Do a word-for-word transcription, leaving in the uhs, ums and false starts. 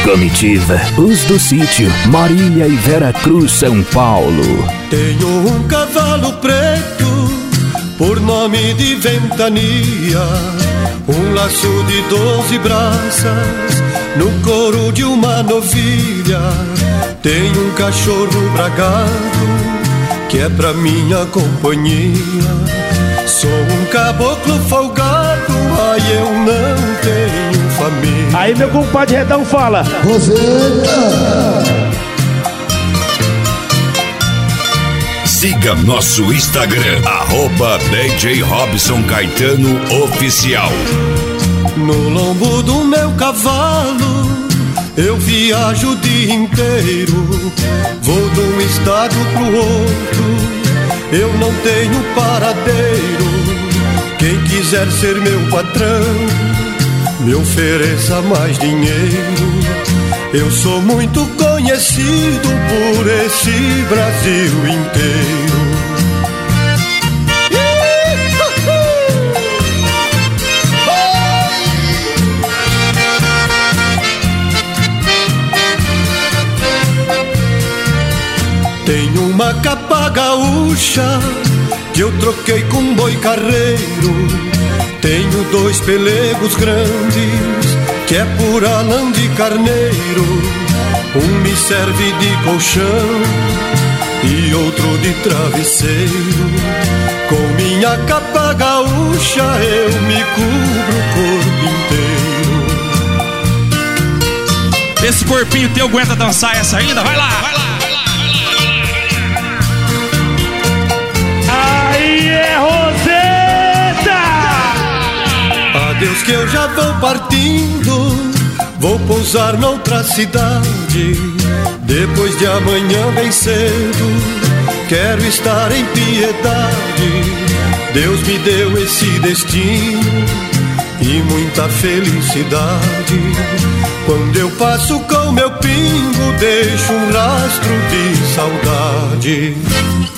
Comitiva, os do sítio, Marília e Vera Cruz, São Paulo. Tenho um cavalo preto, por nome de Ventania, um laço de doze braças, no couro de uma novilha. Tenho um cachorro bragado, que é pra minha companhia. Sou um caboclo folgado, ai eu não tenho família. Aí meu compadre Redão fala: Roseta. Siga nosso Instagram, arroba D J Robson Caetano Oficial. No lombo do meu cavalo eu viajo o dia inteiro, vou de um estado pro outro, eu não tenho paradeiro. Quem quiser ser meu patrão, me ofereça mais dinheiro. Eu sou muito conhecido por esse Brasil inteiro. Tenho uma capa gaúcha que eu troquei com um boi carreiro. Tenho dois pelegos grandes que é pura lã de carneiro. Um me serve de colchão e outro de travesseiro. Com minha capa gaúcha eu me cubro o corpo inteiro. Esse corpinho teu aguenta dançar essa ainda? Vai lá, vai lá. Adeus que eu já vou partindo, vou pousar noutra cidade. Depois de amanhã bem cedo, quero estar em Piedade. Deus me deu esse destino e muita felicidade. Quando eu passo com meu pingo, deixo um rastro de saudade.